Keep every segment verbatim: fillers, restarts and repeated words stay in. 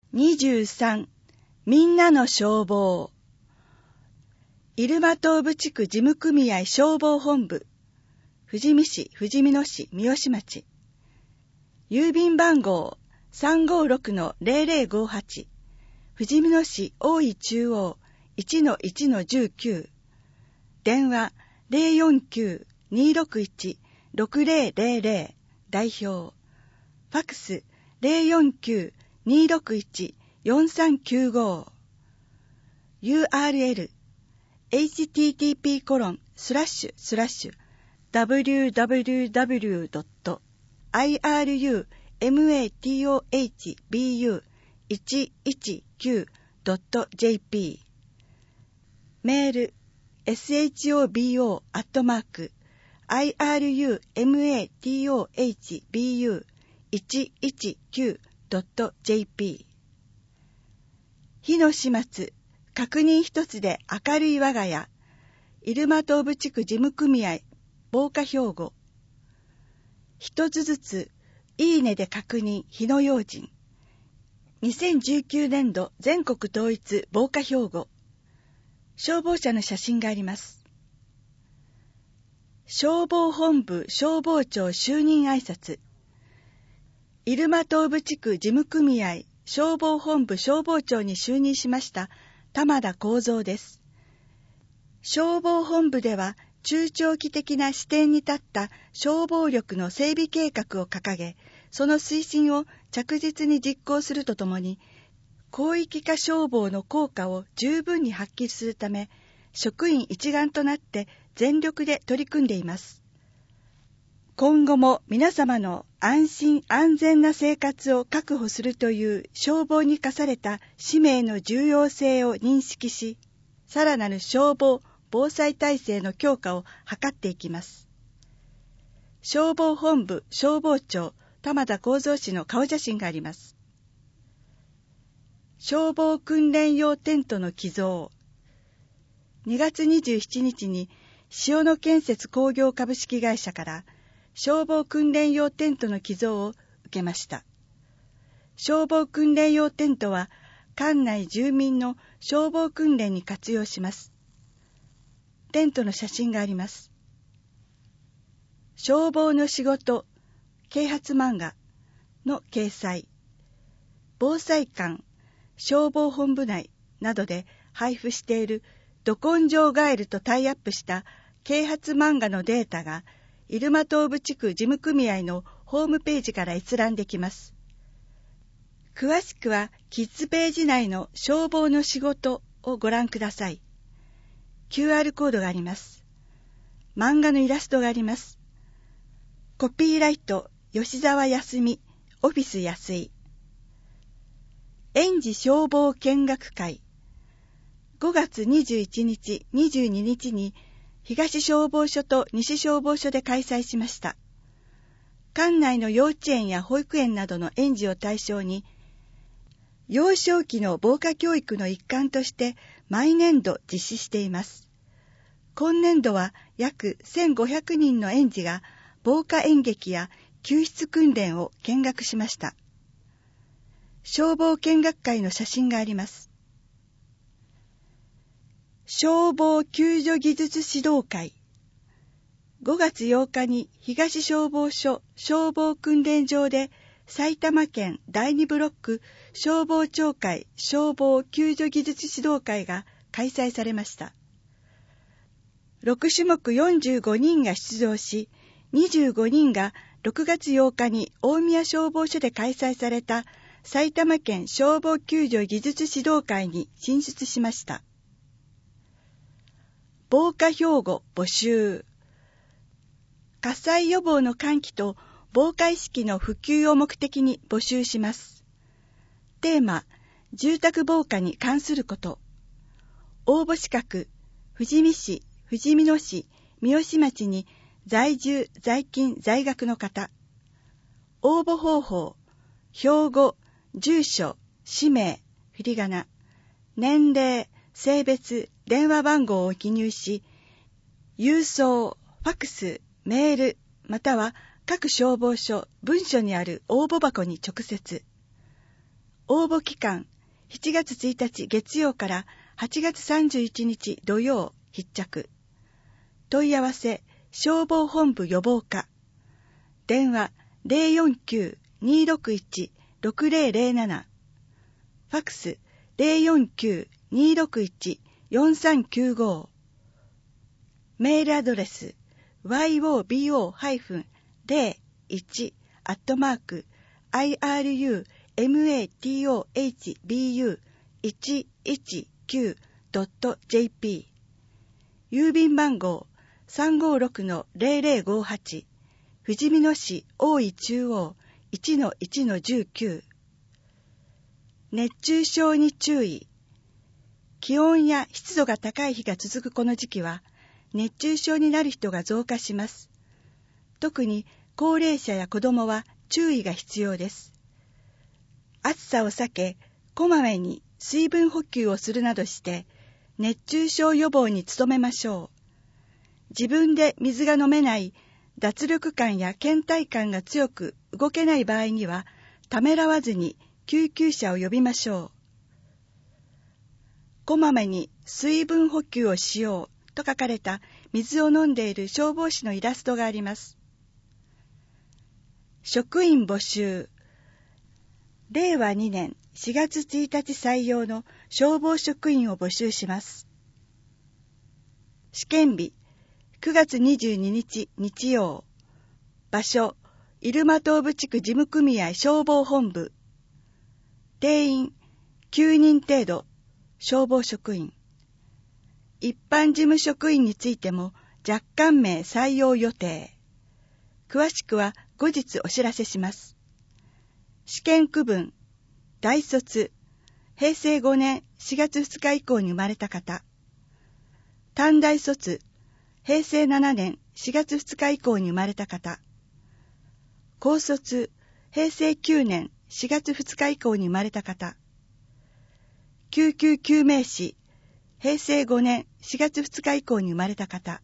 にじゅうさんみんなの消防。入間東部地区事務組合消防本部、富士見市、富士見野市、三好町。郵便番号 さんごろくのゼロゼロごはち、富士見野市大井中央 いちのいちのじゅうきゅう。電話 ゼロよんきゅう にーろくいち ろくゼロゼロゼロ。代表。ファックス ゼロよんきゅう にーろくいち よんさんきゅうご。ユーアールエル エイチティーティーピーコロンスラッシュスラッシュダブリューダブリューダブリュードットアイアールユーエムエーティーオーエイチビーユーいちいちきゅうドットジェーピー。メール エスエイチオービーオー アットマーク アイアールユーエムエーティーオーエイチビーユーいちいちきゅうドットジェーピー。火の始末、確認一つで明るい我が家、入間東部地区事務組合、防火兵庫。一つずつ、いいねで確認、火の用心。にせんじゅうきゅうねんど全国統一防火兵庫。消防車の写真があります。消防本部消防庁就任挨拶。入間東部地区事務組合消防本部消防庁に就任しました玉田幸三です。消防本部では中長期的な視点に立った消防力の整備計画を掲げ、その推進を着実に実行するとともに、広域化消防の効果を十分に発揮するため、職員一丸となって全力で取り組んでいます。今後も皆様の安心安全な生活を確保するという消防に課された使命の重要性を認識し、さらなる消防・防災体制の強化を図っていきます。消防本部消防庁玉田幸三氏の顔写真があります。消防訓練用テントの寄贈。にがつにじゅうしちにちに塩野建設工業株式会社から消防訓練用テントの寄贈を受けました。消防訓練用テントは管内住民の消防訓練に活用します。テントの写真があります。消防の仕事、啓発漫画の掲載、防災館、消防本部内などで配布しているど根性ガエルとタイアップした啓発漫画のデータが入間東部地区事務組合のホームページから閲覧できます。詳しくはキッズページ内の消防の仕事をご覧ください。キューアール コードがあります。漫画のイラストがあります。コピーライト吉沢康美、オフィス安井。園児消防見学会。ごがつにじゅういちにち、にじゅうににちに東消防署と西消防署で開催しました。管内の幼稚園や保育園などの園児を対象に、幼少期の防火教育の一環として毎年度実施しています。今年度は約せんごひゃくにんの園児が防火演劇や救出訓練を見学しました。消防見学会の写真があります。消防救助技術指導会。ごがつようかに東消防署消防訓練場で埼玉県だいにブロック消防庁会消防救助技術指導会が開催されました。ろくしゅもくよんじゅうごにんが出場し、にじゅうごにんがろくがつようかに大宮消防署で開催された埼玉県消防救助技術指導会に進出しました。防火兵庫募集。火災予防の喚起と防火意識の普及を目的に募集します。テーマ、住宅防火に関すること。応募資格、富士見市、富士見野市、三好町に在住、在勤、在学の方。応募方法、標語、住所、氏名、振り仮名、年齢、性別、電話番号を記入し、郵送、ファックス、メール、または各消防署、文書にある応募箱に直接。 応募期間しちがつついたち月曜からはちがつさんじゅういちにち土曜必着。問い合わせ消防本部予防課。電話 ゼロよんきゅう にーろくいち ろくゼロゼロなな。ファクス ゼロよんきゅう にーろくいち よんさんきゅうご。メールアドレス ワイオービーオー ゼロいち アットマーク アイアールユーエムエーティーオーエイチビーユーいちいちきゅうドットジェーピー。 郵便番号 さんごろくのゼロゼロごはち ふじみ野市大井中央 いちのいちのじゅうきゅう。熱中症に注意。気温や湿度が高い日が続くこの時期は熱中症になる人が増加します。特に高齢者や子どもは注意が必要です。暑さを避け、こまめに水分補給をするなどして熱中症予防に努めましょう。自分で水が飲めない、脱力感や倦怠感が強く動けない場合にはためらわずに救急車を呼びましょう。こまめに水分補給をしようと書かれた水を飲んでいる消防士のイラストがあります。職員募集。れいわにねんしがつついたち採用の消防職員を募集します。試験日くがつにじゅうににち日曜。場所入間東部地区事務組合消防本部。定員きゅうにん程度。消防職員。一般事務職員についても若干名採用予定。詳しくは後日お知らせします。試験区分。大卒。へいせいごねんしがつふつか以降に生まれた方。短大卒。へいせいななねんしがつふつか以降に生まれた方。高卒。へいせいきゅうねんしがつふつか以降に生まれた方。救急救命士。へいせいごねんしがつふつか以降に生まれた方。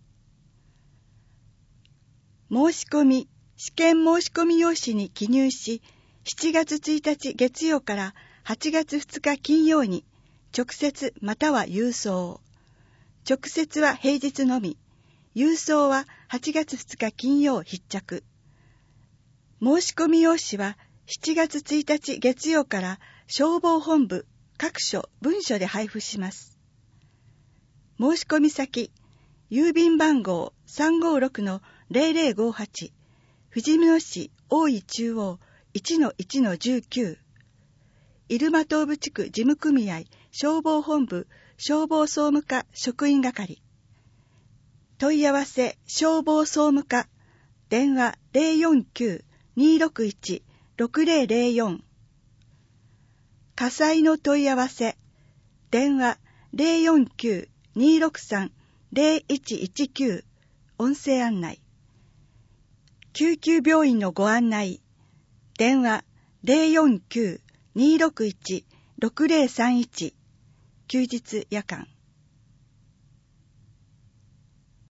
申し込み、試験申し込み用紙に記入し、しちがつついたち月曜からはちがつふつか金曜に直接または郵送。直接は平日のみ、郵送ははちがつふつか金曜必着。申し込み用紙はしちがつついたち月曜から消防本部各所文書で配布します。申し込み先、郵便番号 さんごろくのゼロゼロごはち ふじみ野市大井中央 いちのいちのじゅうきゅう。入間東部地区事務組合消防本部消防総務課職員係。問い合わせ消防総務課。電話 ゼロよんきゅう にーろくいち ろくゼロゼロよん。火災の問い合わせ。電話 ゼロよんきゅう にーろくさん ゼロいちいちきゅう。音声案内。救急病院のご案内。電話 ゼロよんきゅう にーろくいち ろくゼロさんいち。休日夜間。